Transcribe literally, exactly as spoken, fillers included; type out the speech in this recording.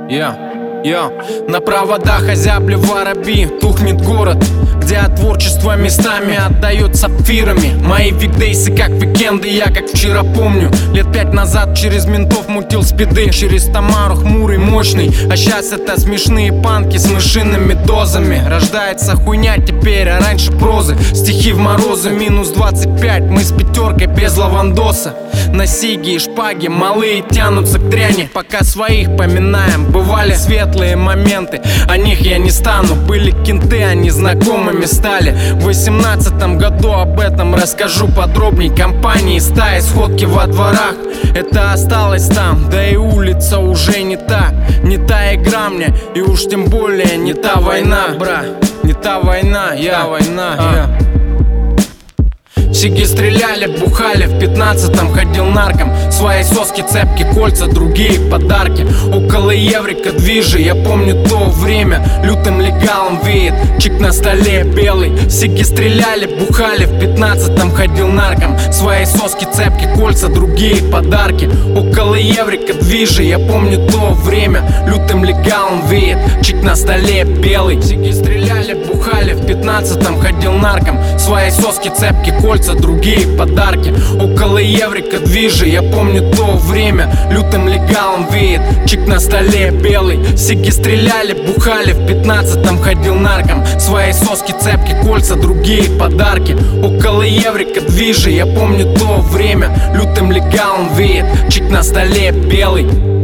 Я, я на проводах озябли воробьи. Тухнет город, где от творчества местами отдает сапфирами. Мои викдейсы как викенды, я как вчера помню. Лет пять назад через ментов мутил спиды, через Тамару хмурый, мощный. А сейчас это смешные панки с мышиными дозами. Рождается хуйня теперь, а раньше прозы. Стихи в морозы, минус двадцать пять. Мы с пятеркой без лавандоса. На сиги и шпаги малые тянутся к дряни. Пока своих поминаем, бывали светлые моменты. О них я не стану, были кенты, они знакомыми стали. В восемнадцатом году об этом расскажу подробней. Компании, стаи, сходки во дворах, это осталось там. Да и улица уже не та, не та игра мне. И уж тем более не та война, бра. Не та война, я война, я. Сиги стреляли, бухали, в пятнадцатом ходил нарком. Свои соски, цепки, кольца, другие подарки. Около еврика движи, я помню то время. Лютым легалом веет, чик на столе белый. Сиги стреляли, бухали, в пятнадцатом ходил нарком. Свои соски, цепки, кольца, другие подарки. Около еврика движи, я помню то время. Лютым легалом веет, чик на столе белый. Сиги стреляли, бухали, в пятнадцатом ходил нарком. Свои соски, цепки, кольца, другие подарки. Около еврика движи, я помню то время. Лютым легалом веет, чик на столе белый. Сиги стреляли, бухали, в пятнадцатом ходил нарком. Свои соски, цепки, кольца, другие подарки. Около еврика движи, я помню то время. Лютым легалом веет, чик на столе белый.